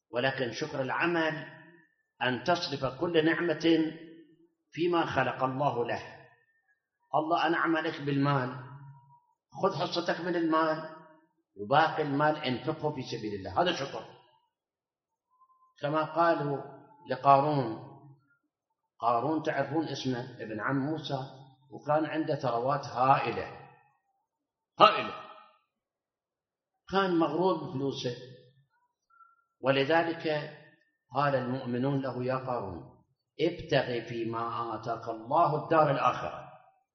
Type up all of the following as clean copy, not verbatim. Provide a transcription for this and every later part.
ولكن شكر العمل أن تصرف كل نعمة فيما خلق الله له. الله أنعم عليك بالمال، خذ حصتك من المال وباقي المال انفقه في سبيل الله، هذا شكر. كما قالوا لقارون، قارون تعرفون اسمه، ابن عم موسى، وكان عنده ثروات هائلة، كان مغرور بفلوسه، ولذلك قال المؤمنون له: يا قارون ابتغ فيما آتاك الله الدار الآخرة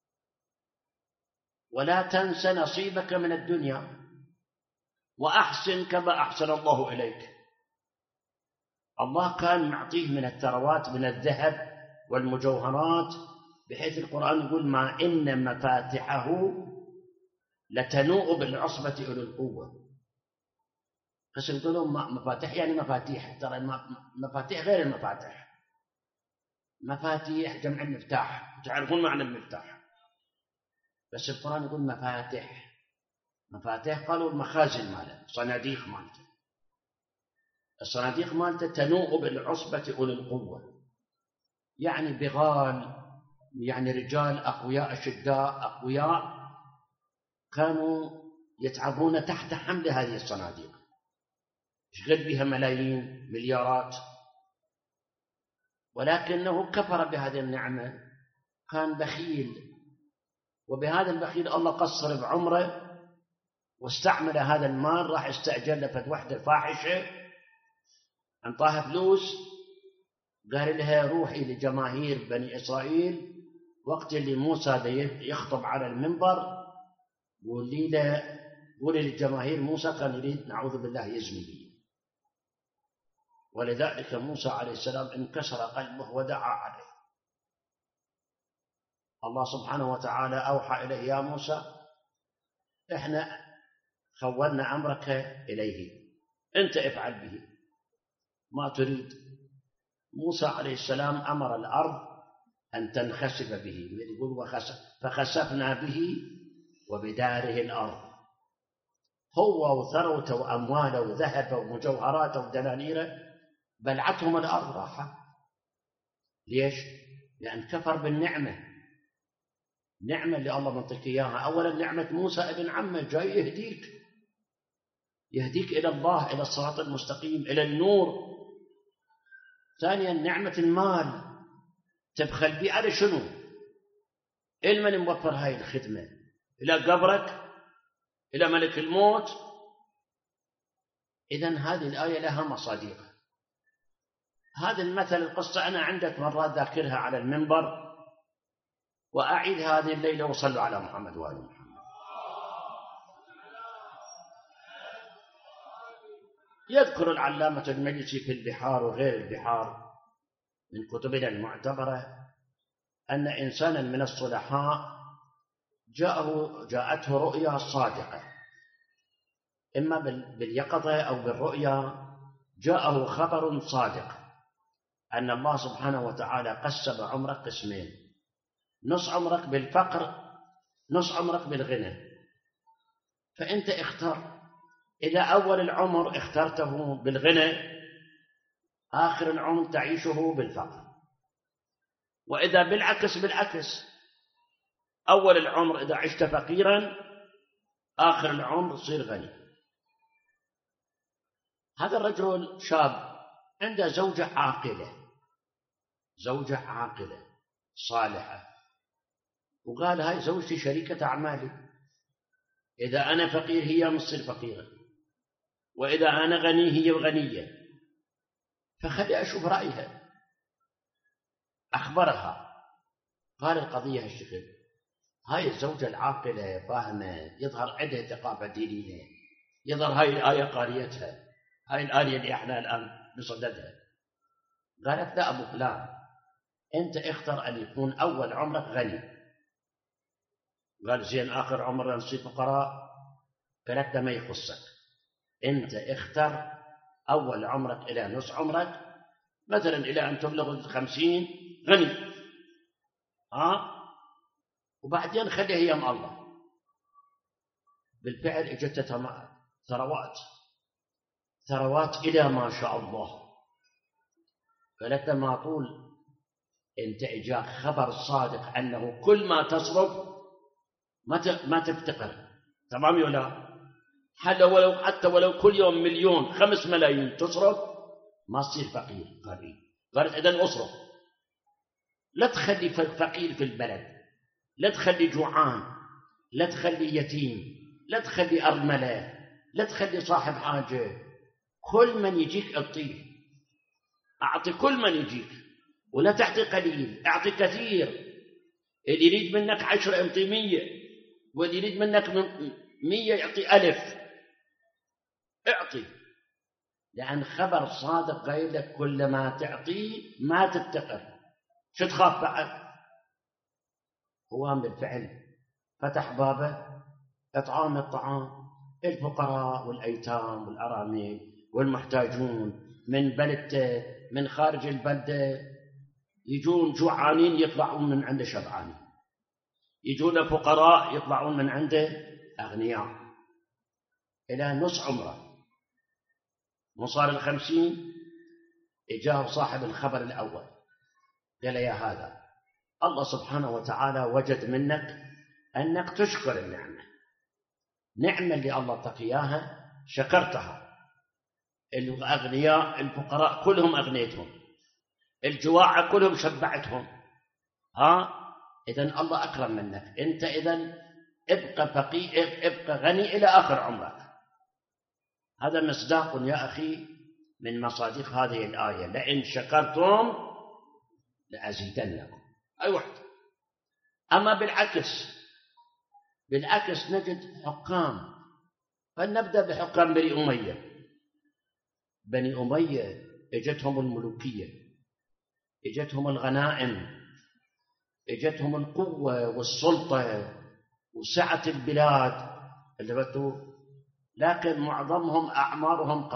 ولا تنس نصيبك من الدنيا وأحسن كما أحسن الله إليك. الله كان معطيه من الثروات، من الذهب والمجوهرات، بحيث القرآن يقول: ما إن مفاتحه لتنوء بالعصبة أولي القوة. بس يقولون مفاتيح يعني مفاتيح، ترى المفاتيح غير المفاتيح. مفاتيح جمع المفتاح، تعرفون معنى المفتاح، بس القرآن يقول مفاتيح. مفاتيح قالوا المخازن مالته، صناديق مالته، الصناديق مالته تنوء بالعصبة أولي القوة، يعني بغال، يعني رجال أقوياء أشداء أقوياء كانوا يتعبون تحت حمل هذه الصناديق، يشغل بها ملايين مليارات، ولكنه كفر بهذه النعمة، كان بخيل، وبهذا البخيل الله قصر بعمره واستعمل هذا المال. راح استأجر له وحدة فاحشة، انطاها فلوس، قال لها: روحي لجماهير بني إسرائيل وقت اللي موسى يخطب على المنبر، قولي للجماهير موسى كان يريد نعوذ بالله يزني بي. ولذلك موسى عليه السلام انكسر قلبه ودعا عليه. الله سبحانه وتعالى أوحى إليه: يا موسى إحنا خولنا أمرك إليه، أنت افعل به ما تريد. موسى عليه السلام أمر الأرض أن تنخسف به، يقول: فخسفنا به وبداره الأرض. هو وثروته وأمواله وذهبه ومجوهراته ودنانيره بلعتهم الأرض راحة. ليش؟ لأن كفر بالنعمة، نعمة اللي الله منطيك إياها. أولا نعمة موسى ابن عمه جاي يهديك إلى الله، إلى الصراط المستقيم، إلى النور. ثانيا نعمة المال، تبخل بي على شنو؟ من موفر هاي الخدمة؟ إلى قبرك، إلى ملك الموت. إذن هذه الآية لها مصادق. هذا المثل، القصة أنا عندك مرات ذاكرها على المنبر، وأعيد هذه الليلة: وصلوا على محمد وآل محمد. يذكر العلامة المجلسي في البحار وغير البحار من كتبنا المعتبرة أن إنسانا من الصلحاء جاءته رؤيا صادقة، إما باليقظة أو بالرؤيا جاءه خبر صادق أن الله سبحانه وتعالى قسم عمرك قسمين: نص عمرك بالفقر، نص عمرك بالغنى. فأنت اختر، إذا أول العمر اخترته بالغنى، آخر العمر تعيشه بالفقر. وإذا بالعكس، أول العمر إذا عشت فقيرا، آخر العمر تصير غني. هذا الرجل شاب عنده زوجة عاقلة صالحة، وقال: هاي زوجتي شريكة أعمالي، إذا أنا فقير هي مصير فقيرة، وإذا أنا غني هي غنية، فخلي أشوف رأيها. أخبرها، قال: القضية هالشكل، هاي الزوجة العاقلة فاهمة، يظهر عندها ثقافة دينية، يظهر هاي الآية قاريتها، هاي الآية اللي احنا الآن بصددها. قالت: لا أبو فلان، أنت اختر أن يكون أول عمرك غني. قال: زين آخر عمرنا نصير فقراء؟ قالت: ما يخصك، أنت اختر أول عمرك إلى نص عمرك، مثلا إلى أن تبلغ 50 غني، وبعدين خليها هي مع الله. بالفعل اجت ثروات، ثروات إلى ما شاء الله. فلك ما طول أنت إجاك خبر صادق أنه كل ما تصرف ما تفتقر، تمام ولا؟ حتى ولو كل يوم 1,000,000 5 ملايين تصرف ما تصير فقير قريب. قالت إذن أصرف، لا تخلي فقير في البلد، لا تخلي جوعان، لا تخلي يتيم، لا تخلي أرملة، لا تخلي صاحب حاجة. كل من يجيك أعطيه، أعطي كل من يجيك، ولا تعطي قليل، أعطي كثير. اللي يريد منك 10 يعطي 100، واللي يريد منك 100 يعطي 1000. اعطي، لأن خبر صادق قايل لك كل ما تعطيه ما تفتقر. شو تخاف بعد؟ هو بالفعل فتح بابه إطعام الطعام الفقراء والأيتام والأرامل والمحتاجون من بلدته من خارج البلدة، يجون جوعانين يطلعون من عنده شبعانين، يجون فقراء يطلعون من عنده أغنياء، إلى نص عمره مصار 50. إجاه صاحب الخبر الأول قال يا هذا الله سبحانه وتعالى وجد منك أنك تشكر النعمة، نعمة اللي الله اعطاك إياها شكرتها. الأغنياء الفقراء كلهم أغنيتهم، الجواعة كلهم شبعتهم. إذن الله أكرم منك أنت، إذن ابقى فقير، ابقى غني إلى آخر عمرك. هذا مصداق يا أخي من مصادق هذه الآية، لئن شكرتم لأزيدنكم. أي واحد. أما بالعكس نجد حكام. فلنبدأ بحكام بني أمية. بني أمية اجتهم الملوكية، اجتهم الغنائم، اجتهم القوة والسلطة وسعة البلاد اللي بدوا، لكن معظمهم أعمارهم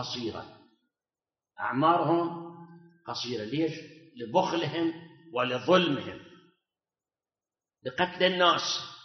قصيرة. ليش؟ لبخلهم ولظلمهم، لقتل الناس.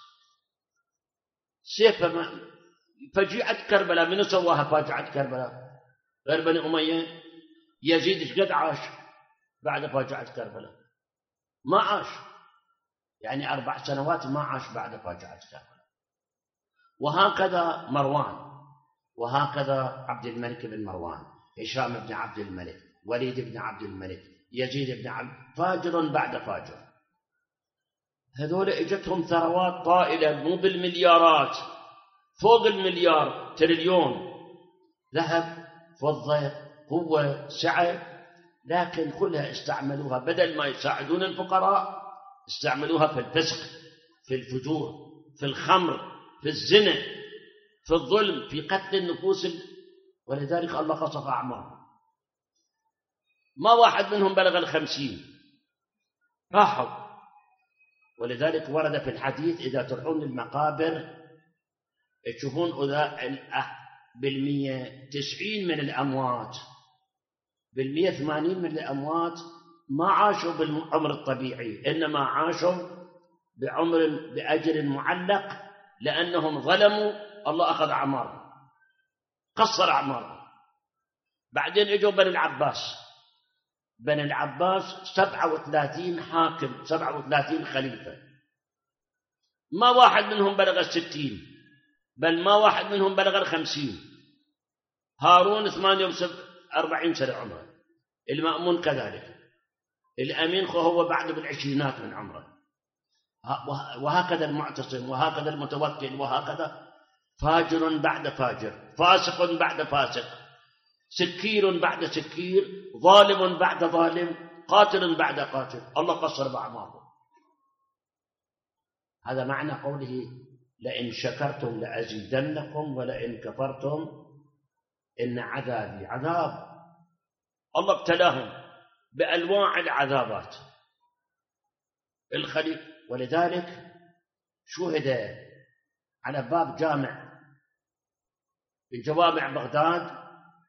فجيعة كربلاء، من سواها فاجعة كربلاء غير بني أمية؟ يزيد ايش قد عاش بعد فاجعة كربلاء؟ ما عاش، يعني 4 سنوات ما عاش بعد فاجعة كربلاء. وهكذا مروان، وهكذا عبد الملك بن مروان، هشام بن عبد الملك، وليد بن عبد الملك، يزيد بن عبد، فاجر بعد فاجر. هذول اجتهم ثروات طائلة مو بالمليارات، فوق المليار، تريليون ذهب فضة قوة سعة، لكن كلها استعملوها بدل ما يساعدون الفقراء استعملوها في الفسق، في الفجور، في الخمر، في الزنا، في الظلم، في قتل النفوس. ولذلك الله قصف أعمارهم. ما واحد منهم بلغ 50 راحوا. ولذلك ورد في الحديث إذا تروحون المقابر تشوفون بالمية 90 من الأموات، بالمية 80 من الأموات ما عاشوا بالعمر الطبيعي، إنما عاشوا بأجر معلق، لأنهم ظلموا الله أخذ أعمارهم، قصر أعمارهم. بعدين اجوا بني العباس 37 حاكم، 37 خليفة، ما واحد منهم بلغ 60، بل ما واحد منهم بلغ 50. هارون 48 سنة عمره، المأمون كذلك، الأمين هو بعد بالعشرينات من عمره، وهكذا المعتصم، وهكذا المتوكل، وهكذا. فاجر بعد فاجر، فاسق بعد فاسق، سكير بعد سكير، ظالم بعد ظالم، قاتل بعد قاتل. الله قصر بأعمارهم. هذا معنى قوله لئن شكرتم لأزيدنكم ولئن كفرتم إن عذابي عذاب. الله ابتلاهم بأنواع العذابات الخليل. ولذلك شهد على باب جامع من جوامع بغداد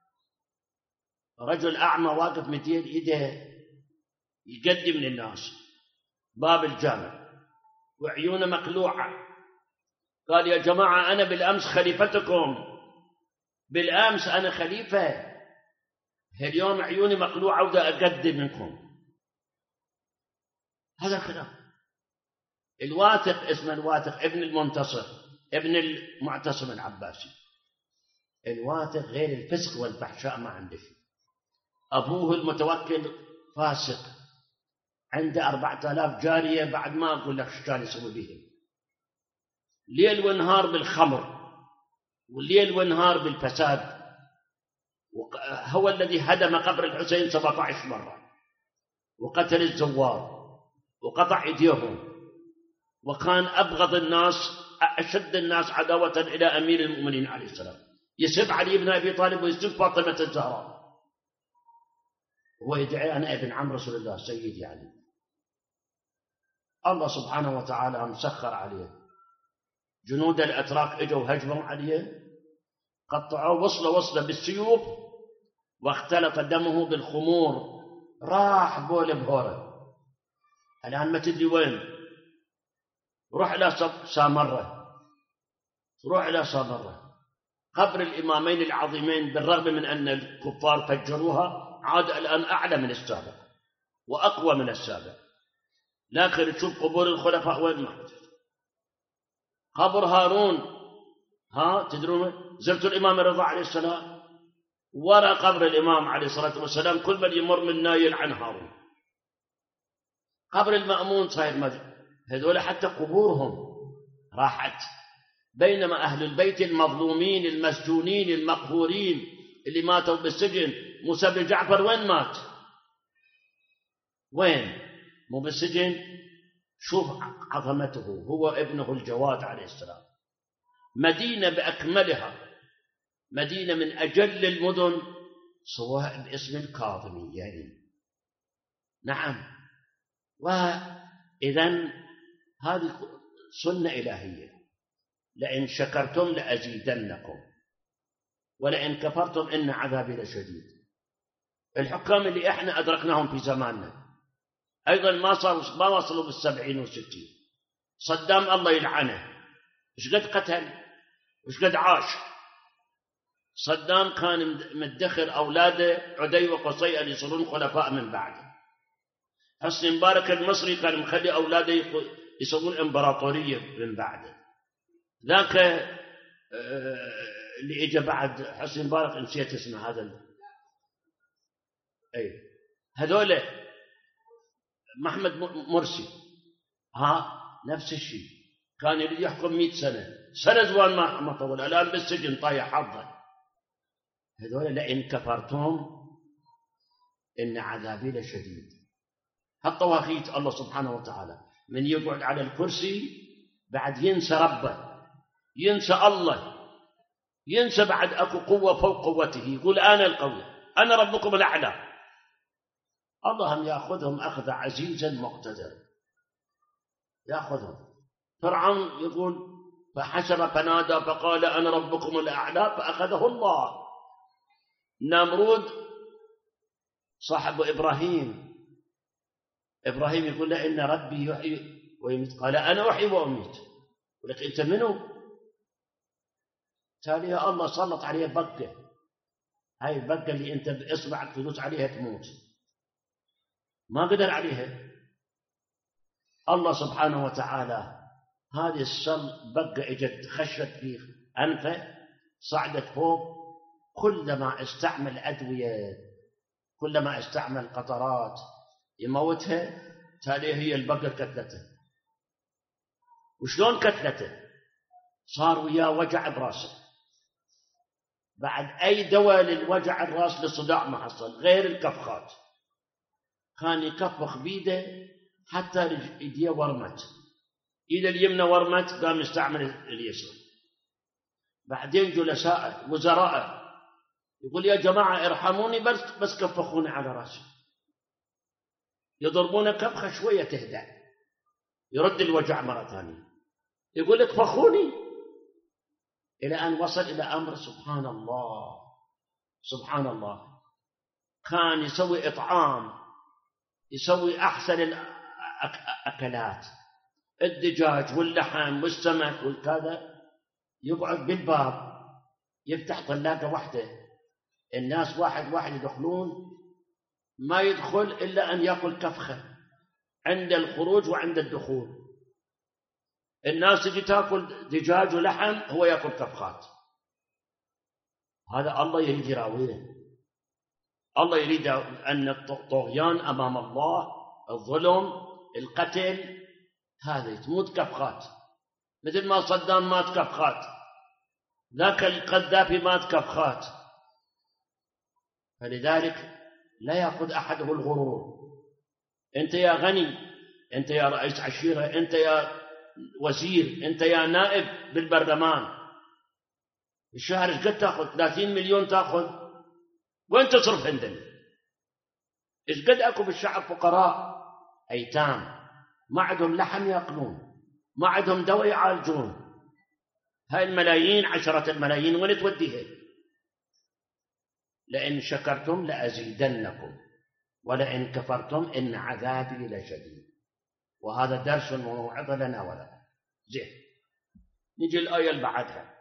رجل أعمى واقف مدين يده يقدم للناس باب الجامع وعيونه مقلوعة. قال يا جماعة أنا بالأمس خليفتكم، بالأمس أنا خليفة، اليوم عيوني مقلوعة ودا أقدم منكم. هذا الكلام. الواثق اسمه الواثق ابن المنتصر ابن المعتصم العباسي. الواثق غير الفسق والفحشاء ما عنده شيء. أبوه المتوكل فاسق، عنده 4000 جارية، بعد ما أقول لك شو كان يسوي بهم، ليل ونهار بالخمر والليل ونهار بالفساد. هو الذي هدم قبر الحسين 17 مرة، وقتل الزوار وقطع ايديهم، وكان أبغض الناس أشد الناس عداوة إلى أمير المؤمنين عليه السلام، يسب علي بن أبي طالب ويسب فاطمة الزهراء، هو يدعي أنا ابن عم رسول الله سيدي علي. الله سبحانه وتعالى مسخر عليه، جنود الأتراك اجوا هجموا عليه، قطعوا وصله بالسيوف، واختلط دمه بالخمور، راح بول بهوره. الآن ما تدري وين، روح إلى سامرة، روح إلى سامرة، قبر الإمامين العظيمين، بالرغم من أن الكفار فجروها، عاد الآن أعلى من السابق وأقوى من السابق. لكن تشوف قبور الخلفاء وين ما قبر هارون، تدرون زرت الإمام الرضا عليه السلام، وراء قبر الإمام عليه الصلاة والسلام كل من يمر منا يلعن هارون. قبر المأمون صاير مجد، هذول حتى قبورهم راحت. بينما أهل البيت المظلومين المسجونين المقهورين اللي ماتوا بالسجن، موسى بن جعفر وين مات؟ وين؟ مو بالسجن. شوف عظمته، هو ابنه الجواد عليه السلام. مدينة بأكملها، مدينة من أجل المدن، سواء باسم الكاظميين يعني. نعم. وإذن هذه سنة إلهية، لئن شكرتم لأزيدنكم ولئن كفرتم إن عذابي لشديد. الحكام اللي احنا أدركناهم في زماننا أيضا ما وصلوا بال70 و60. صدام الله يلعنه، إيش قد قتل وإيش قد عاش. صدام كان مدخر أولاده عدي وقصي أن يصيرون خلفاء من بعده. حسني مبارك المصري كان مخلي أولاده يصيرون إمبراطورية من بعده. ذاك اللي إجا بعد حسني مبارك، نسيت اسمه هذا، هذول محمد مرسي، نفس الشيء، كان يريد يحكم 100 سنة زوان ما طول، الآن بالسجن طايح حظه. هذول لئن كفرتم إن عذابي لشديد. هالطواغيت الله سبحانه وتعالى من يقعد على الكرسي بعد ينسى ربه، ينسى الله، ينسى بعد أكو قوة فوق قوته، يقول أنا القوي، أنا ربكم الأعلى. اللهم يأخذهم أخذ عزيزا مقتدر، يأخذهم. فرعون يقول فحشر فنادى فقال أنا ربكم الأعلى فأخذه الله. نمرود صاحب إبراهيم يقول له إن ربي يحيي ويميت، قال أنا أحيي وأميت. يقول لك أنت منو؟ تالي الله سلط عليه بقة، هاي البقة اللي أنت بإصبعك تدوس عليها تموت، ما قدر عليها. الله سبحانه وتعالى هذه البقة اجت خشت في أنفه، صعدت فوق، كلما استعمل أدوية، كلما استعمل قطرات يموتها، تالي هي البقة كتلته. وشلون كتلته؟ صار وياه وجع براسه، بعد أي دواء للوجع الراس للصداع ما حصل غير الكفخات، كان يكفخ بيده حتى ايديه ورمت، ايده اليمنى ورمت، قام يستعمل اليسرى. بعدين جلساء وزراء يقول يا جماعة ارحموني، بس كفخوني على راسي، يضربون كفخة شوية تهدأ، يرد الوجع مرة ثانية، يقول لك فخوني، إلى أن وصل إلى أمر سبحان الله. سبحان الله، كان يسوي إطعام، يسوي أحسن الأكلات، الدجاج واللحم والسمك والكذا، يقعد بالباب يفتح طلاقة واحدة، الناس واحد يدخلون، ما يدخل إلا أن يأكل كفخة عند الخروج وعند الدخول. الناس تجي تأكل دجاج ولحم، هو يأكل كفخات. هذا الله يريد يراويه. الله يريد أن الطغيان أمام الله، الظلم، القتل، هذا تموت كفخات، مثل ما صدام مات كفخات، ذاك القذافي مات كفخات. فلذلك لا يأخذ أحده الغرور. أنت يا غني، أنت يا رئيس عشيرة، أنت يا وزير، أنت يا نائب بالبرلمان، الشهر ايش قد تأخذ؟ 30 مليون تأخذ، وين تصرف عندنا؟ ايش قد أكو بالشعب فقراء أيتام ما عندهم لحم يأكلون، ما عندهم دواء يعالجون. هاي الملايين، 10 الملايين، وين توديها؟ لئن شكرتم لأزيدنكم ولئن كفرتم إن عذابي لشديد. وهذا درس وموعظة لنا ولكم. زين، نجي الآية اللي بعدها،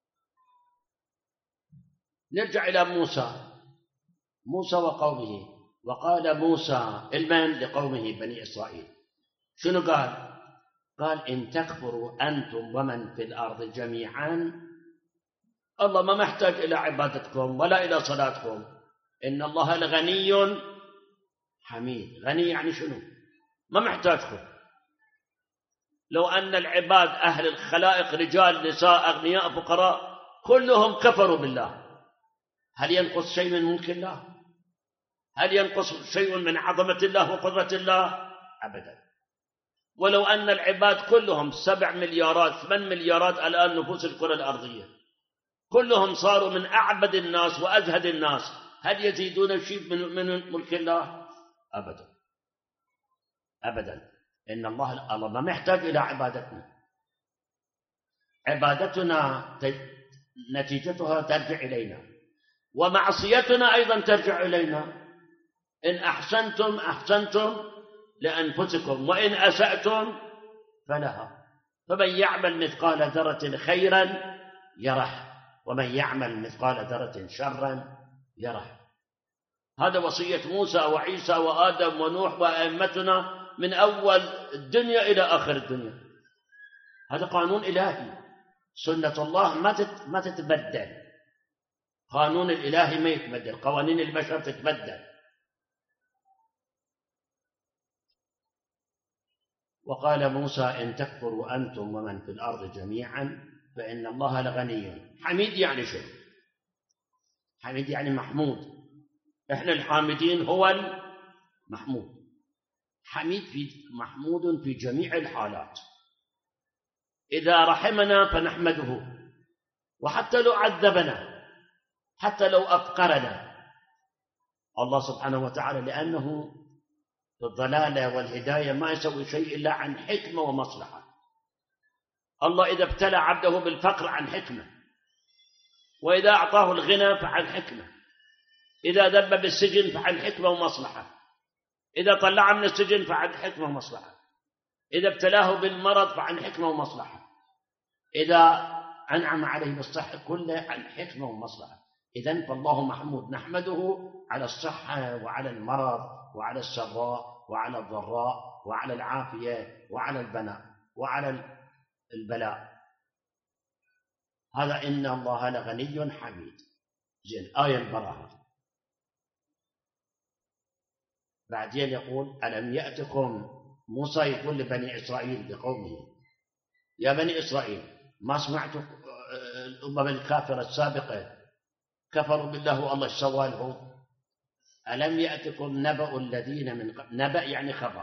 نرجع إلى موسى وقومه. وقال موسى المن لقومه بني إسرائيل، شنو قال؟ قال إن تكفروا أنتم ومن في الأرض جميعا، الله ما محتاج إلى عبادتكم ولا إلى صلاتكم، إن الله لغني حميد. غني يعني شنو؟ ما محتاجكم. لو أن العباد أهل الخلائق رجال نساء أغنياء فقراء كلهم كفروا بالله، هل ينقص شيء من ملك الله؟ هل ينقص شيء من عظمة الله وقدرة الله؟ أبدا. ولو أن العباد كلهم 7 مليارات 8 مليارات الآن نفوس الكرة الأرضية، كلهم صاروا من أعبد الناس وأزهد الناس، هل يزيدون شيء من ملك الله؟ أبدا أبدا. إن الله ما محتاج إلى عبادتنا. عبادتنا نتيجتها ترجع إلينا، ومعصيتنا أيضا ترجع إلينا. إن أحسنتم أحسنتم لأنفسكم وإن أسأتم فلها. فمن يعمل مثقال ذرة خيرا يره ومن يعمل مثقال ذرة شرا يره. هذا وصية موسى وعيسى وآدم ونوح وأئمتنا من أول الدنيا إلى آخر الدنيا. هذا قانون إلهي، سنة الله ما تتبدل. قانون الإلهي ما يتبدل، قوانين البشر تتبدل. وقال موسى إن تكفروا أنتم ومن في الأرض جميعا فإن الله لغني حميد. يعني شو حميد؟ يعني محمود. إحنا الحامدين هو المحمود. حميد محمود في جميع الحالات. إذا رحمنا فنحمده، وحتى لو عذبنا، حتى لو أفقرنا، الله سبحانه وتعالى لأنه في الضلالة والهداية ما يسوي شيء إلا عن حكمة ومصلحة. الله إذا ابتلى عبده بالفقر عن حكمة، وإذا أعطاه الغنى فعن حكمة، إذا ذب بالسجن فعن حكمة ومصلحة، إذا طلع من السجن فعن حكمة ومصلحة، إذا ابتلاه بالمرض فعن حكمة ومصلحة، إذا أنعم عليه بالصحة كله عن حكمة ومصلحة. إذن فالله محمود، نحمده على الصحة وعلى المرض وعلى السراء وعلى الضراء وعلى العافية وعلى البناء وعلى البلاء. هذا إن الله لغني حميد. زين، آية البراءة. بعدين يقول ألم يأتكم، موسى يقول لبني إسرائيل لقومه يا بني إسرائيل ما سمعتوا الأمم الكافرة السابقة كفروا بالله والله سوى لهم؟ ألم يأتكم نبأ الذين من نبأ يعني خبر.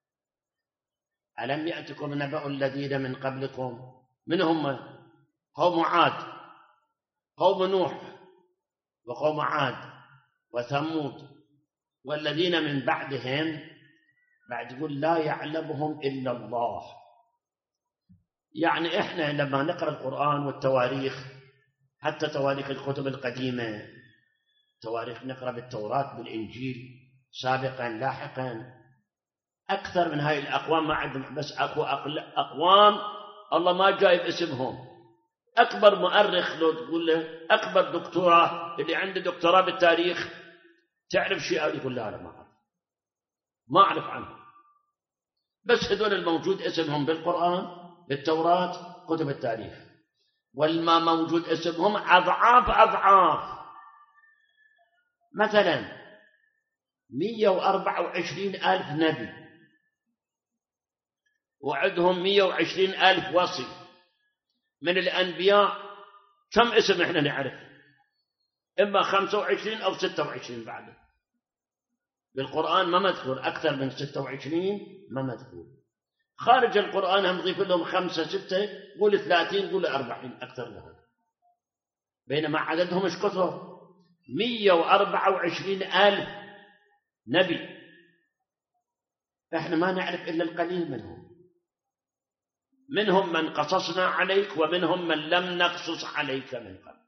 ألم يأتكم نبأ الذين من قبلكم، من هم؟ قوم عاد، قوم نوح وقوم عاد وثمود والذين من بعدهم. بعد يقول لا يعلمهم إلا الله. يعني إحنا لما نقرأ القرآن والتواريخ، حتى تواريخ الكتب القديمة، تواريخ نقرأ بالتوراة بالإنجيل سابقا لاحقا، أكثر من هاي الأقوام ما عندهم، بس أكو أقوام الله ما جايب اسمهم، أكبر مؤرخ لو تقول له أكبر دكتوراه اللي عنده دكتوراه بالتاريخ تعرف شيء؟ يقول لا أنا ما أعرف عنه، بس هذول الموجود اسمهم بالقرآن بالتوراة كتب التاريخ، والما موجود اسمهم أضعاف أضعاف. مثلا 124,000 نبي وعندهم 120,000 وصي. من الأنبياء كم اسم إحنا نعرف؟ إما 25 أو 26 بعده. بالقرآن ما مذكور أكثر من 26 ما مذكور. خارج القرآن هم نضيف لهم 5 6 قول 30 قول 40 أكثر لهم، بينما عددهم إيش كثر؟ 124,000 نبي، إحنا ما نعرف إلا القليل منهم من قصصنا عليك ومنهم من لم نقصص عليك من قبل.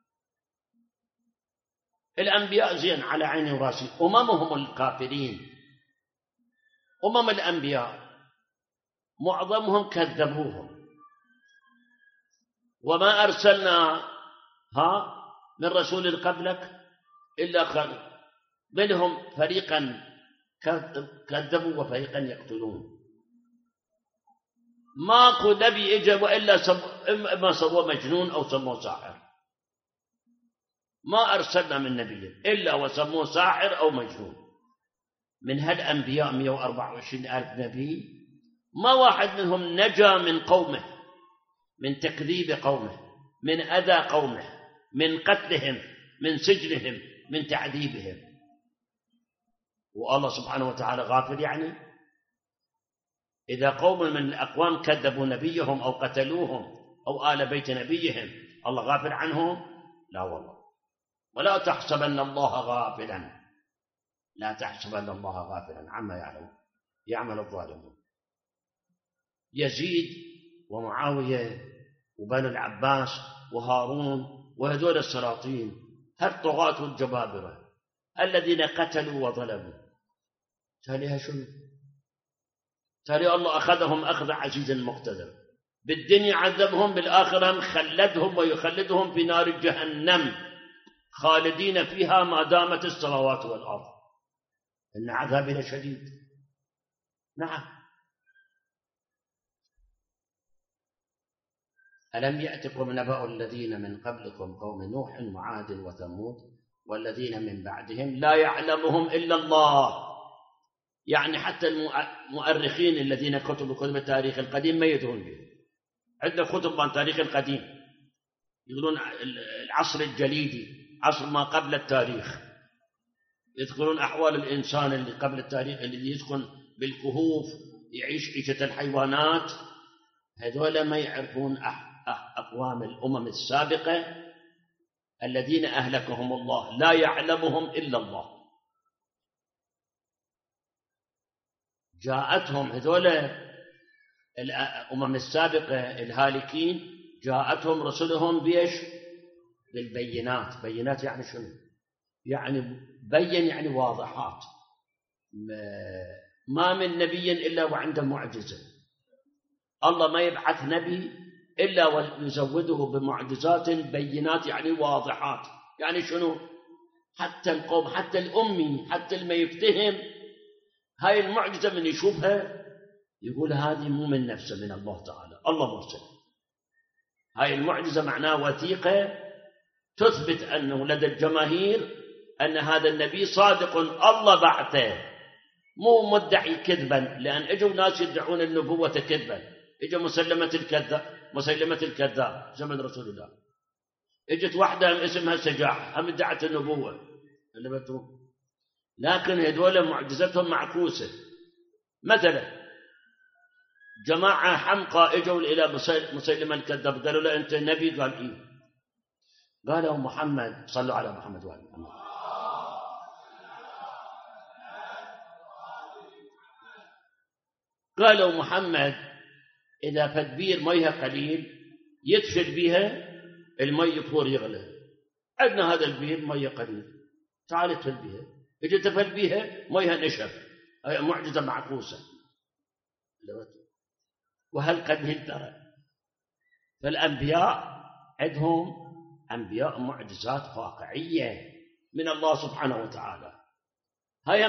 الأنبياء زين على عيني وراسي، أممهم الكافرين، أمم الأنبياء معظمهم كذبوهم، وما أرسلنا من رسول قبلك إلا قال منهم فريقا كذبوا وفريقا يقتلون. ماكو نبي إجا وإلا إما سوى مجنون أو سموه ساحر. ما أرسلنا من نبي إلا وسموه ساحر أو مجنون. من هالأنبياء 124,000 نبي ما واحد منهم نجا من قومه، من تكذيب قومه، من أذى قومه، من قتلهم، من سجنهم، من تعذيبهم. والله سبحانه وتعالى غافل؟ يعني إذا قوم من الأقوام كذبوا نبيهم أو قتلوهم أو آل بيت نبيهم الله غافل عنهم؟ لا والله. ولا تحسبن الله غافلا، لا تحسبن الله غافلا عما يعمل الظالمون. يزيد ومعاوية وبنو العباس وهارون وهذول السلاطين هالطغاة والجبابرة الذين قتلوا وظلموا، تاليها شنو؟ تالي الله أخذهم أخذ عزيز مقتدر، بالدنيا عذبهم، بالآخرة خلدهم ويخلدهم في نار جهنم خالدين فيها ما دامت السماوات والأرض، إن عذابي لشديد. نعم. ألم يأتكم نبأ الذين من قبلكم قوم نوح وعاد وثمود والذين من بعدهم لا يعلمهم إلا الله. يعني حتى المؤرخين الذين كتبوا كتب التاريخ القديم ما يدرون به. عندنا كتب عن التاريخ القديم يقولون العصر الجليدي، عصر ما قبل التاريخ، يذكرون أحوال الإنسان اللي قبل التاريخ، اللي يسكن بالكهوف يعيش عيشة الحيوانات. هذول ما يعرفون أقوام الأمم السابقة الذين أهلكهم الله، لا يعلمهم إلا الله. جاءتهم هذول الأمم السابقة الهالكين جاءتهم رسلهم بيش؟ بالبينات. بينات يعني شنو؟ يعني بين يعني واضحات. ما من نبي إلا وعنده معجزة. الله ما يبعث نبي إلا ويزوده بمعجزات بينات يعني واضحات. يعني شنو؟ حتى القوم، حتى الأمي، حتى اللي ما يفتهم هاي المعجزة من يشوفها يقول هذه مو من نفسه، من الله تعالى، الله مرسل. هاي المعجزة معناها وثيقة تثبت أنه لدى الجماهير أن هذا النبي صادق الله بعثه، مو مدعي كذبا، لأن اجوا ناس يدعون النبوة كذبا. اجى مسيلمة الكذاب زمن رسول الله، اجت واحدة اسمها سجاح هم ادعت النبوة، لكن هذول معجزتهم معكوسة. مثلا جماعة حمقى اجوا إلى مسيلمة الكذاب قالوا له أنت نبي؟ قال إيه. قالوا محمد، صلوا على محمد وعلى محمد. قالوا محمد إذا فدبير ميها قليل يدفل بها المي يفور يغلى، عندنا هذا البير مية قليل، تعال ادفل بها. اجي تفل بها ميها نشف، معجزة معكوسة. وهل قليل ترى؟ فالأنبياء عندهم أنبياء معجزات واقعية من الله سبحانه وتعالى. هاي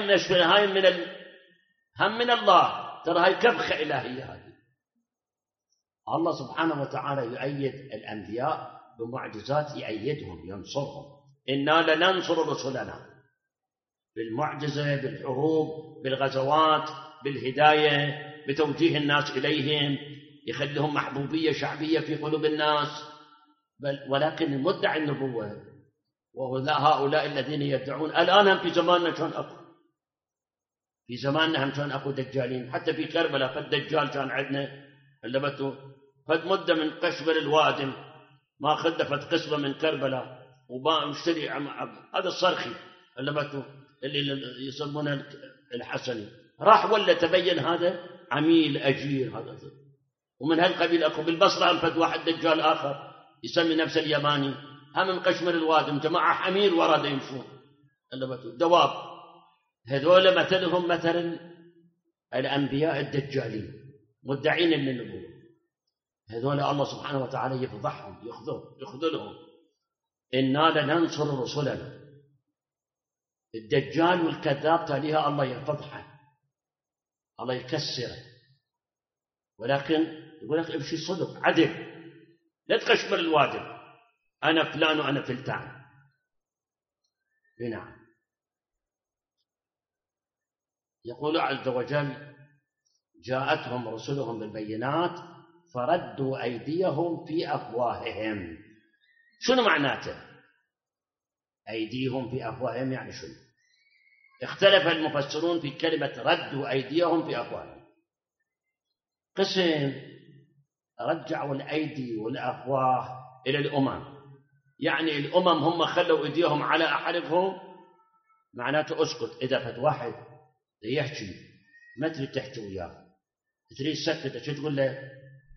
هم من الله، ترى هاي كبخة إلهية هذه. الله سبحانه وتعالى يؤيد الأنبياء بمعجزات، يؤيدهم ينصرهم. إنا لننصر رسلنا بالمعجزة، بالحروب، بالغزوات، بالهداية، بتوجيه الناس إليهم، يخليهم محبوبية شعبية في قلوب الناس. ولكن المدعي النبوة وهؤلاء الذين يدعون الآن هم في زماننا كان أكو، في زماننا هم كان أكو دجالين. حتى في كربلاء فالدجال كان عندنا اللبته فد مدة من قشبر الوادم ما خدفت قسمة من كربلاء وباء مشتري هذا الصرخي اللبته اللي يسمونه الحسني، راح ولا تبين هذا عميل أجير هذا. ومن هالقبيل أكو بالبصرة هم فد واحد دجال آخر يسمي نفسه اليماني، هم من قشمر الوادم، جماعة حمير ورا يمشون اللبته دواب. هذول مثلهم مثل الأنبياء الدجالين مدعين للنبوة. هذول الله سبحانه وتعالى يفضحهم يخذلهم. إنا لننصر رسلنا. الدجال والكذاب تاليها الله يفضحه، الله يكسره. ولكن يقول لك امشي صدق عدل، لا تقشمر الوادم أنا فلان وأنا فلتان. نعم. يقول عز وجل جاءتهم رسلهم بالبينات فردوا أيديهم في أفواههم. شنو معناته أيديهم في أفواههم؟ يعني شنو؟ اختلف المفسرون في كلمة ردوا أيديهم في أفواههم. قسم رجعوا الأيدي والأفواه إلى الأمم، يعني الأمم هم خلوا أيديهم على أحدهم، معناته أسكت. إذا فت واحد يحكي ما تريد تحكي وياه، تريد سكت، شو تقول له؟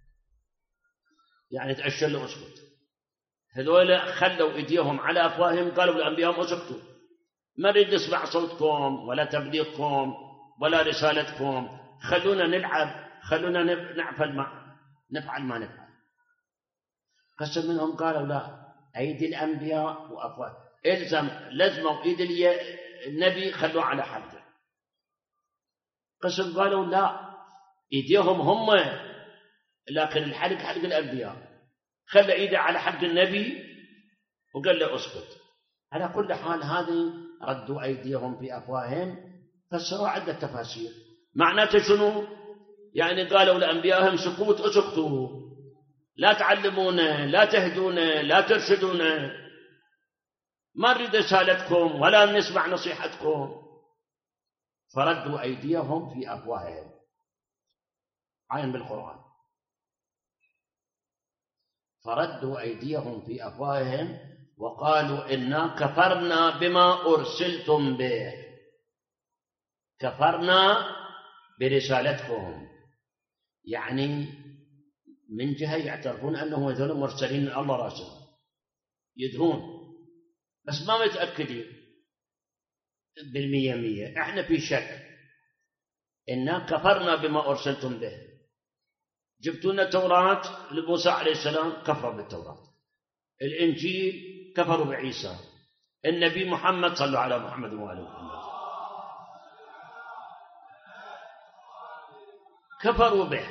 يعني تأشر له أسكت. هذول خلوا أيديهم على أفواههم، قالوا الأنبياء اسكتوا، ما نريد نسمع صوتكم ولا تبليغكم ولا رسالتكم، خلونا نلعب، خلونا نفعل ما نفعل. قسم منهم قالوا لا، أيدي الأنبياء وأفواه لزموا أيدي النبي خلوه على حده. قسم قالوا لا، ايديهم هم، لكن الحلق حلق الانبياء، خلى ايده على حلق النبي وقال له اسكت. على كل حال هذه ردوا ايديهم في افواههم فسروا عده تفاسير. معناته شنو؟ يعني قالوا لانبيائهم سكوت، اسكتوا، لا تعلمونا، لا تهدونا، لا ترشدونا، ما نريد رسالتكم ولا نسمع نصيحتكم. فردوا أيديهم في أفواههم، عين بالقرآن. فردوا أيديهم في أفواههم وقالوا إنا كفرنا بما أرسلتم به، كفرنا برسالتكم. يعني من جهة يعترفون أنهم هذول مرسلين من الله راسل، يدرون بس ما متأكدين بالمية. احنا في شك. إنا كفرنا بما أرسلتم به. جبتوا لنا توراة لموسى عليه السلام، كفروا بالتوراة. الإنجيل كفروا بعيسى. النبي محمد، صلوا على محمد وآل محمد، كفروا به.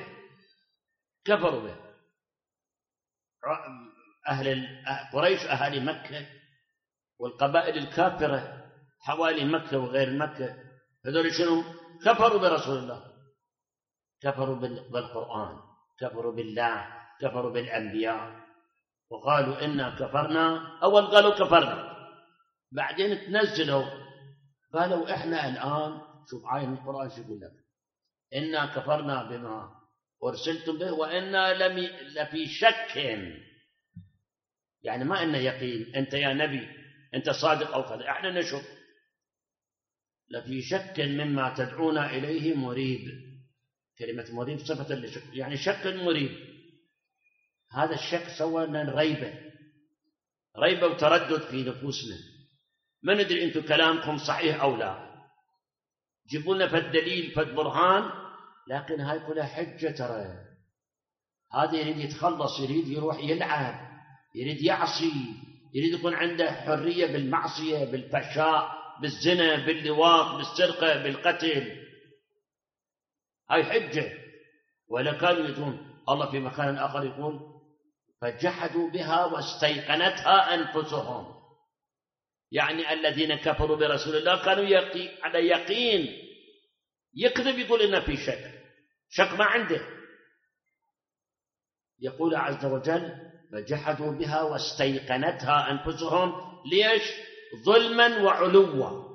أهل قريش، أهالي مكة والقبائل الكافرة حوالي مكة وغير مكة، هذول شنو؟ كفروا برسول الله، كفروا بالقرآن، كفروا بالله، كفروا بالأنبياء. وقالوا إنا كفرنا. أول قالوا كفرنا، بعدين تنزلوا قالوا إحنا الآن، شوف عين القرآن شو يقول لك، إنا كفرنا بما أرسلتم به وإنا لفي شك. يعني ما إن يقين، أنت يا نبي أنت صادق أو كذا، إحنا نشك. لفي شك مما تدعونا إليه مريب. كلمة مريب صفة لشك، يعني شك مريب. هذا الشك سوى لنا ريبة وتردد في نفوسنا، ما ندري أنتم كلامكم صحيح أو لا. جيبوا لنا فالدليل فالبرهان، لكن هاي كلها حجة. ترى هذا يريد يتخلص، يريد يروح يلعب، يريد يعصي، يريد يكون عنده حرية بالمعصية، بالفحشاء، بالزنا، باللواط، بالسرقة، بالقتل. هاي حجة. ولا كانوا يدون. الله في مكان آخر يقول فجحدوا بها واستيقنتها أنفسهم، يعني الذين كفروا برسول الله كانوا على يقين. يكذب يقول إنه في شك ما عنده. يقول عز وجل فجحدوا بها واستيقنتها أنفسهم. ليش؟ ظلما وعلوا.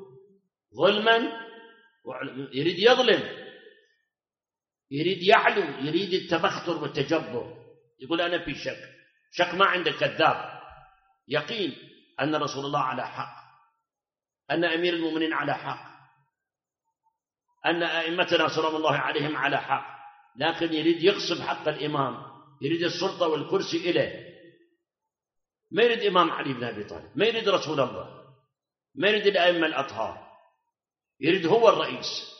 يريد يظلم، يريد يعلو، يريد التبختر والتجبر. يقول أنا في شك ما عنده، كذاب. يقين أن رسول الله على حق، أن أمير المؤمنين على حق، أن أئمتنا سلام الله عليهم على حق، لكن يريد يغصب حق الإمام، يريد السلطة والكرسي إليه. ما يريد إمام علي بن أبي طالب، ما يريد رسول الله، ما يريد الأئمة الأطهار، يريد هو الرئيس.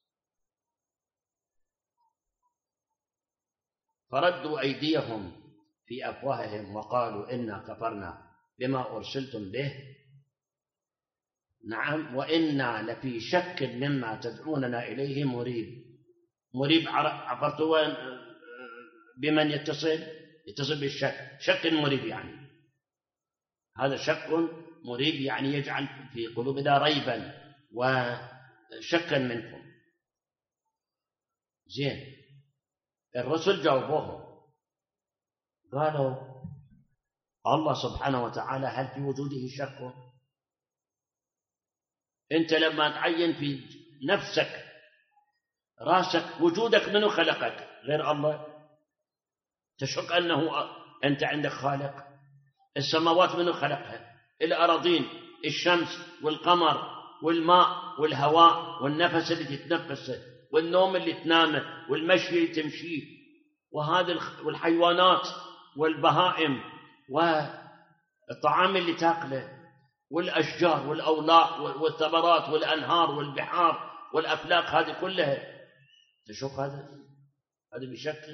فردوا أيديهم في أفواههم وقالوا إنا كفرنا بما أرسلتم به، نعم، وإنا لفي شك مما تدعوننا إليه مريب. عبرتوا بمن يتصل بالشك، شك مريب، يعني هذا شك مريب، يعني يجعل في قلوبنا ريبا وشكا منكم. زين، الرسل جاوبوهم قالوا الله سبحانه وتعالى هل في وجوده شك؟ أنت لما تعين في نفسك راسك وجودك منو خلقك غير الله؟ تشك أنه أنت عندك خالق؟ السماوات منو خلقها؟ الأراضين، الشمس والقمر والماء والهواء والنفس اللي تتنفسه والنوم اللي تنامه والمشي اللي تمشيه والحيوانات والبهائم والطعام اللي تاكله والأشجار والأولاق والثمرات والأنهار والبحار والأفلاك، هذه كلها تشوف هذا بشك؟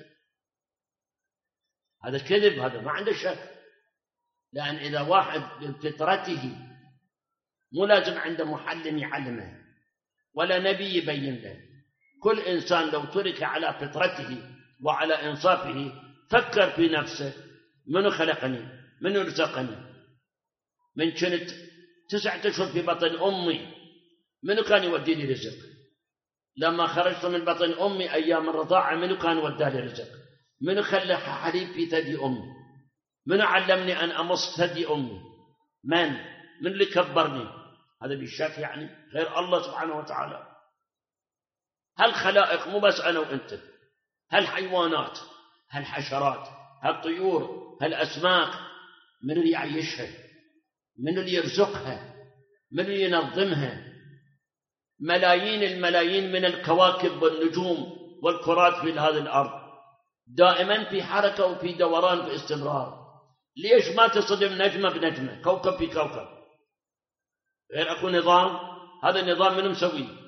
هذا كذب، هذا ما عنده شك. لأن إذا واحد بفطرته مو لازم عنده محلم يعلمه ولا نبي يبين له. كل إنسان لو ترك على فطرته وعلى إنصافه فكر في نفسه، منو خلقني؟ منو رزقني؟ من كنت 9 أشهر في بطن أمي منو كان يودي لي رزق؟ لما خرجت من بطن أمي أيام الرضاعة منو كان ودالي رزق؟ منو خلى حليب في ثدي أمي؟ منو علمني أن أمص ثدي أمي؟ من اللي كبرني؟ هذا بالشك يعني غير الله سبحانه وتعالى. هالخلائق مو بس أنا وأنت، هالحيوانات، هالحشرات، هالطيور، هالأسماك، من اللي يعيشها؟ من اللي يرزقها؟ من اللي ينظمها؟ ملايين الملايين من الكواكب والنجوم والكرات في هذه الأرض دائما في حركة وفي دوران باستمرار. ليش ما تصدم نجمة بنجمة، كوكب في كوكب؟ غير أكو نظام. هذا النظام من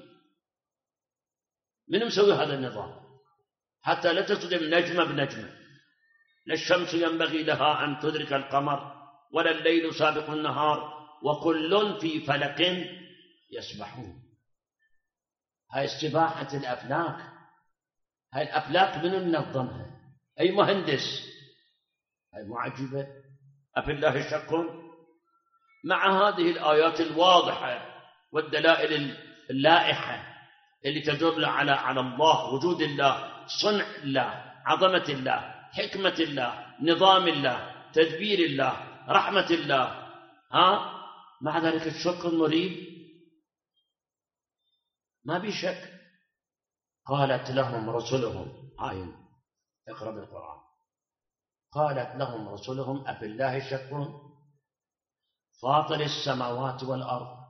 مسوي هذا النظام حتى لا تصدم نجمة بنجمة؟ لا الشمس ينبغي لها أن تدرك القمر ولا الليل سابق النهار وكل في فلك يسبحون. هاي استباحة الأفلاك. هاي الأفلاك من منظمها؟ أي مهندس؟ هاي معجبة. أفي الله شك؟ مع هذه الآيات الواضحة والدلائل اللائحة اللي تدل على الله، وجود الله، صنع الله، عظمة الله، حكمة الله، نظام الله، تدبير الله، رحمة الله، مع ذلك الشك مريب، ما بشك. قالت لهم رسلهم، اقرأ القرآن، قالت لهم رسلهم أفي الله شك فاطر السماوات والأرض.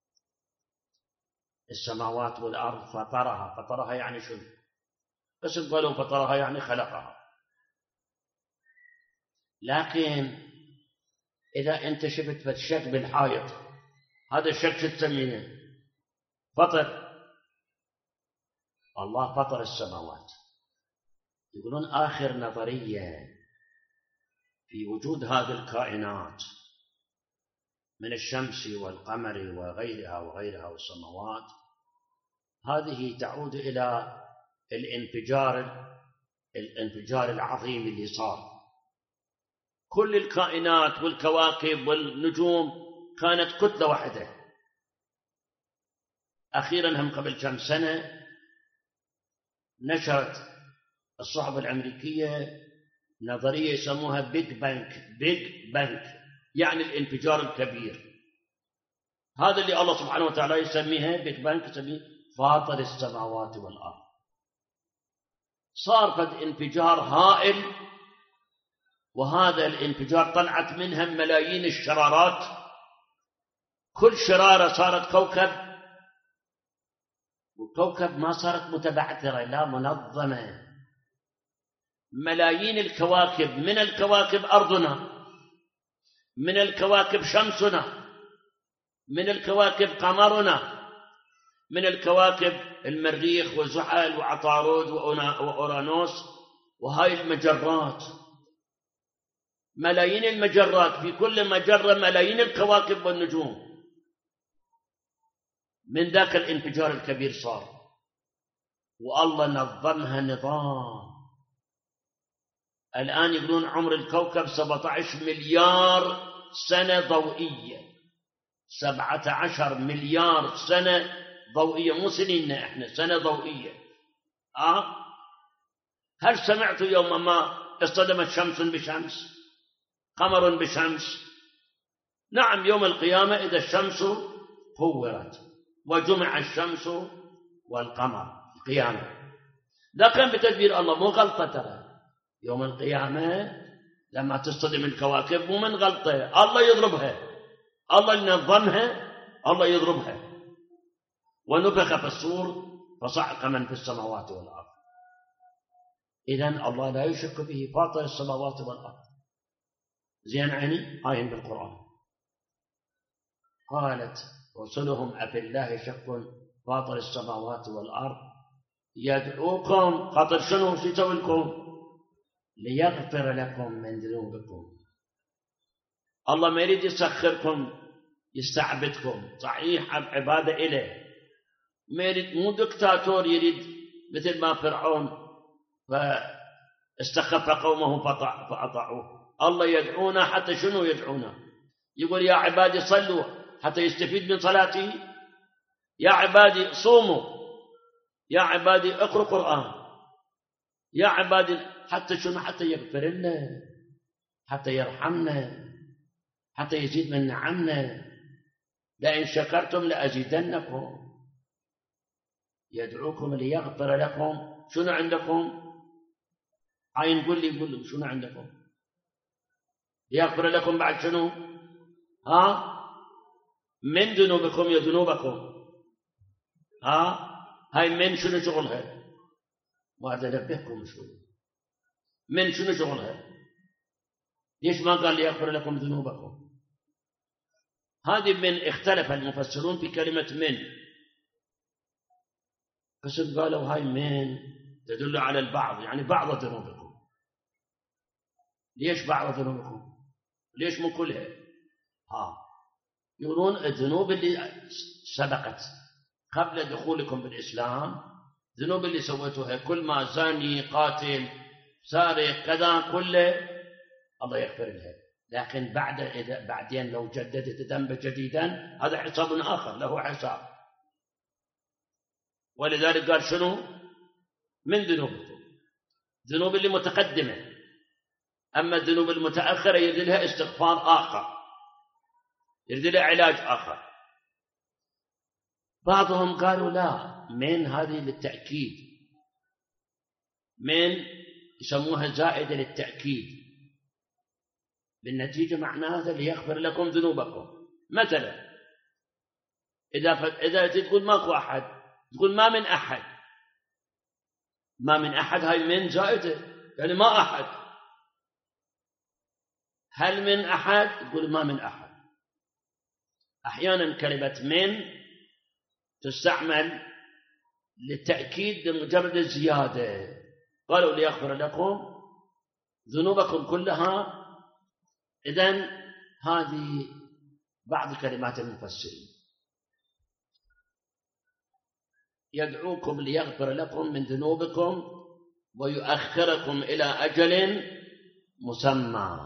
السماوات والأرض فطرها يعني شنو؟ بس قالوا فطرها يعني خلقها. لكن إذا أنت شفت فتشك بالحائط، هذا الشك تسميه فطر. الله فطر السماوات. يقولون آخر نظرية في وجود هذه الكائنات من الشمس والقمر وغيرها والسماوات، هذه تعود إلى الانفجار العظيم اللي صار. كل الكائنات والكواكب والنجوم كانت كتلة واحدة. أخيرا هم قبل كم سنة نشرت الصحف الأمريكية نظرية يسموها بيج بانك، يعني الانفجار الكبير. هذا اللي الله سبحانه وتعالى يسميها بيج بانك، يسميه فاطر السماوات والأرض. صار قد انفجار هائل، وهذا الانفجار طلعت منها ملايين الشرارات، كل شرارة صارت كوكب، والكوكب ما صارت متبعثرة، لا منظمة. ملايين الكواكب، من الكواكب أرضنا، من الكواكب شمسنا، من الكواكب قمرنا، من الكواكب المريخ وزحل وعطارد وأورانوس، وهاي المجرات، ملايين المجرات، في كل مجرة ملايين الكواكب والنجوم. من ذاك الانفجار الكبير صار، والله نظمها نظام. الآن يقولون عمر الكوكب 17 مليار سنة ضوئية، 17 مليار سنة ضوئية، مو سنيننا احنا، سنة ضوئية. هل سمعتوا يوم ما اصطدمت شمس بشمس، قمر بشمس؟ نعم، يوم القيامة إذا الشمس كورت وجمع الشمس والقمر، القيامة. ده كان بتدبير الله، مو غلطة ترى. يوم القيامة لما تصطدم الكواكب مو من غلطة، الله يضربها، الله ينظمها، الله يضربها. ونفخ في الصور فصعق من في السماوات والأرض. إذن الله لا يشك به، فاطر السماوات والأرض. زين عيني آية بالقرآن. قالت رسلهم أفي الله شك فاطر السماوات والأرض يدعوكم، خاطر شنو يسوي لكم؟ ليغفر لكم من ذنوبكم. الله ما يريد يسخركم يستعبدكم، صحيح عبادة إله، ما يريد، مو دكتاتور يريد مثل ما فرعون فاستخف قومه فأطاعوه. الله يدعونا حتى شنو يدعونا؟ يقول يا عبادي صلوا حتى يستفيد من صلاتي، يا عبادي صوموا، يا عبادي اقرأوا قرآن، يا عبادي حتى شنو؟ حتى يغفر لنا، حتى يرحمنا، حتى يزيد من نعمنا. لئن شكرتم لأزيدنكم. يدعوكم ليغفر لكم. شنو عندكم؟ عين قل لي شنو عندكم؟ ليغفر لكم بعد شنو؟ من ذنوبكم، يا ذنوبكم. هاي من شنو شغلها؟ وهذا نبهكم شو من شنو شغلها؟ ليش ما قال ليغفر لكم ذنوبكم؟ هذه من اختلف المفسرون في كلمة من. قسم قالوا هاي من تدل على البعض، يعني بعض ذنوبكم. ليش بعض ذنوبكم؟ ليش مو كلها؟ يقولون الذنوب اللي سبقت قبل دخولكم بالإسلام، ذنوب اللي سويتوها، كل ما زاني قاتل سارق كذا كله الله يغفر لها. لكن بعدين لو جددت ذنب جديدا هذا حساب آخر، له حساب. ولذلك قال شنو؟ من ذنوبكم، ذنوب اللي متقدمة. أما الذنوب المتأخرة يريد لها استغفار آخر، يريد لها علاج آخر. بعضهم قالوا لا، من هذه للتأكيد، من يسموها زائدة للتأكيد. بالنتيجة معناها ليغفر لكم ذنوبكم. مثلا إذا تقول ماكو أحد، تقول ما من أحد، ما من أحد، هاي من زائدة يعني ما أحد. هل من أحد؟ تقول ما من أحد. أحيانا كلمة من تستعمل للتأكيد لمجرد الزيادة. قالوا ليغفر لكم ذنوبكم كلها إذن هذه بعض كلمات المفسرين. يدعوكم ليغفر لكم من ذنوبكم ويؤخركم إلى أجل مسمى.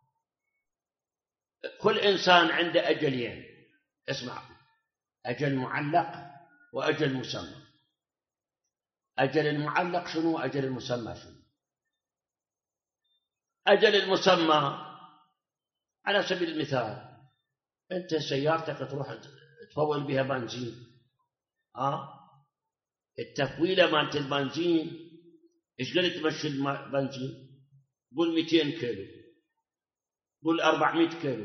كل إنسان عنده أجلين، اسمع، أجل معلق وأجل مسمى. أجل المعلق شنو؟ أجل المسمى شنو؟ أجل المسمى على سبيل المثال أنت سيارتك تروح تفول بها بنزين، التفويلة مالت البنزين إيش قد تمشي البنزين؟ قول 200 كيلو، قول 400 كيلو.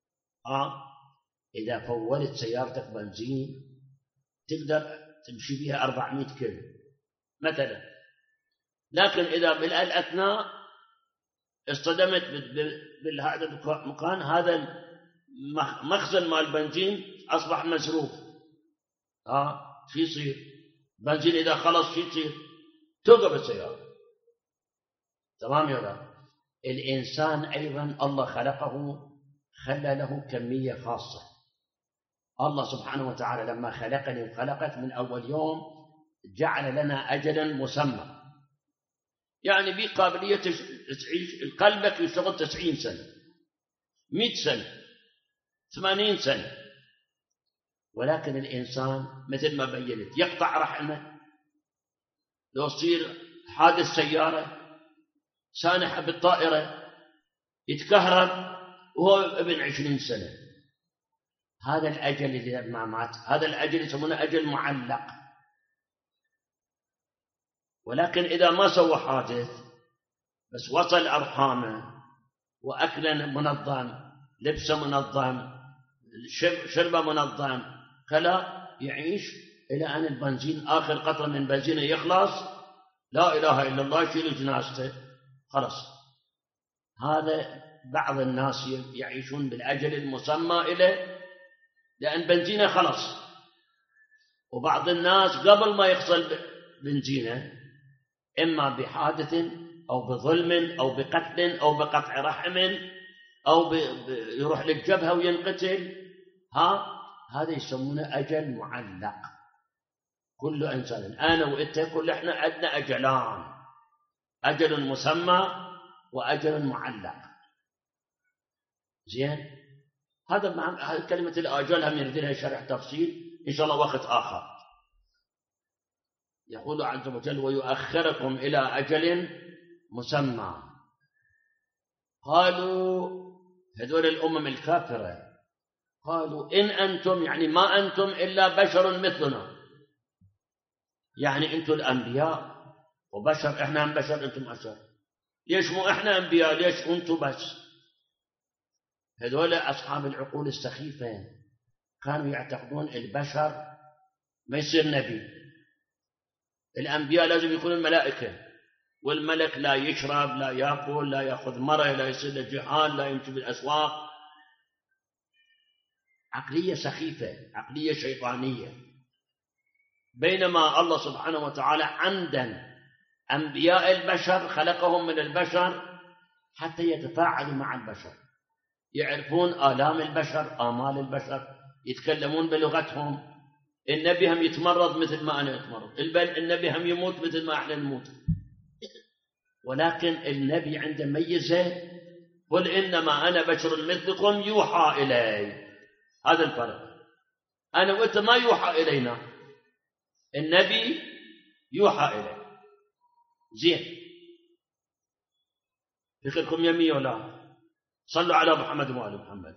إذا فولت سيارتك بنزين تقدر تمشي بها 400 كيلو مثلا. لكن إذا بالأثناء اصطدمت بهذا المكان، هذا مخزن مال البنزين أصبح مزروف، شو يصير؟ بنزين إذا خلص شو يصير؟ توقف السيارة. تمام يا ولد؟ الإنسان أيضا الله خلقه، خلى له كمية خاصة. الله سبحانه وتعالى لما خلقني وخلقت من أول يوم جعل لنا أجلا مسمى، يعني بقابلية تعيش. قلبك يشتغل 90 سنة، 100 سنة، 80 سنة، ولكن الإنسان مثل ما بينت يقطع رحمه لو يصير حادث سيارة، سانحة بالطائرة، يتكهرب وهو ابن 20 سنة. هذا الأجل إذا ما مات، هذا الأجل يسمونه أجل معلق. ولكن إذا ما سوى حادث بس وصل أرحامه وأكل منظم، لبس منظم، شرب منظم، كلا يعيش إلى أن البنزين آخر قطرة من بنزينه يخلص، لا إله إلا الله، يشيل جنازته خلص. هذا بعض الناس يعيشون بالأجل المسمى إليه لأن بنزينه خلص، وبعض الناس قبل ما يحصل بنزينه إما بحادث أو بظلم أو بقتل أو بقطع رحم أو يروح للجبهة وينقتل، هذا يسمونه أجل معلق. كل إنسان، أنا وإنت، كل إحنا عندنا أجلان، أجل مسمى وأجل معلق. زين؟ هذا كلمة الآجال هم يريد لها شرح تفصيل إن شاء الله وقت آخر. يقول عز وجل ويؤخركم إلى أجل مسمى. قالوا هذول الأمم الكافرة، قالوا إن أنتم، يعني ما أنتم إلا بشر مثلنا، يعني أنتم الأنبياء وبشر، إحنا هم بشر أنتم بشر، ليش مو إحنا أنبياء، ليش أنتم بس؟ هذول أصحاب العقول السخيفة كانوا يعتقدون البشر ما يصير نبي، الأنبياء لازم يكونوا الملائكة، والملك لا يشرب، لا يأكل، لا يأخذ مرة، لا يصير له جهال، لا يمشي بالأسواق. عقلية سخيفة، عقلية شيطانية. بينما الله سبحانه وتعالى عمدا أنبياء البشر خلقهم من البشر حتى يتفاعلوا مع البشر، يعرفون آلام البشر، آمال البشر، يتكلمون بلغتهم. النبي هم يتمرض مثل ما أنا أتمرض، النبي هم يموت مثل ما إحنا نموت، ولكن النبي عنده ميزة، قل إنما أنا بشر مثلكم يوحى إلي. هذا الفرق. أنا وأنت ما يوحى إلينا، النبي يوحى إلي. زين، فكركم يمي ولا؟ صلوا على محمد وآل محمد.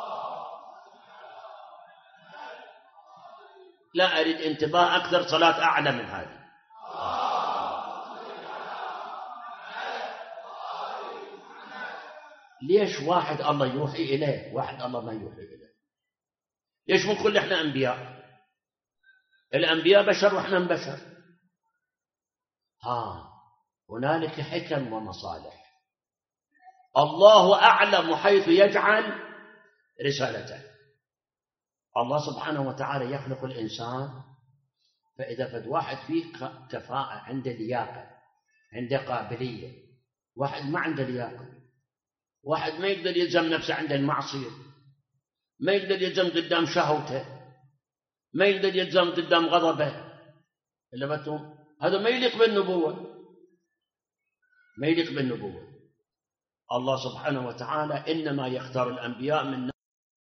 لا أريد انتباه أكثر، صلاة أعلى من هذه. ليش واحد الله يوحي إليه واحد الله ما يوحي إليه؟ ليش مو كل إحنا أنبياء؟ الأنبياء بشر وإحنا بشر. هنالك حكم ومصالح، الله أعلم حيث يجعل رسالته. الله سبحانه وتعالى يخلق الإنسان، فإذا فد واحد فيه كفاءة، عنده لياقة، عنده قابلية، واحد ما عنده لياقة، واحد ما يقدر يلزم نفسه عند المعصية، ما يقدر يلزم قدام شهوته، ما يقدر يلزم قدام غضبه، إلا بتهم هذا ما يليق بالنبوة، ما يليق بالنبوة. الله سبحانه وتعالى إنما يختار الأنبياء من